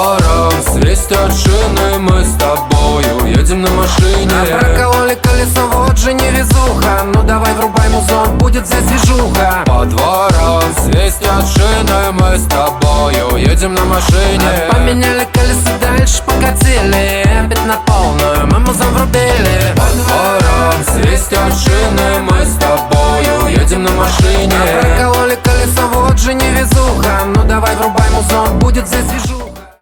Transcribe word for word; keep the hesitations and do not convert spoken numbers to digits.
двором свистят шины, мы с тобою едем на машине. А прокололи колесо, вот же невезуха. Ну давай врубай музон, будет здесь движуха. По дворам свистят шины, мы с тобою едем на машине. А поменяли колеса, дальше покатили, опять на полную мы музон врубили. По дворам свистят шины, мы с тобою едем на машине. А прокололи колесо, вот же невезуха. Ну давай врубай музон, будет здесь движуха.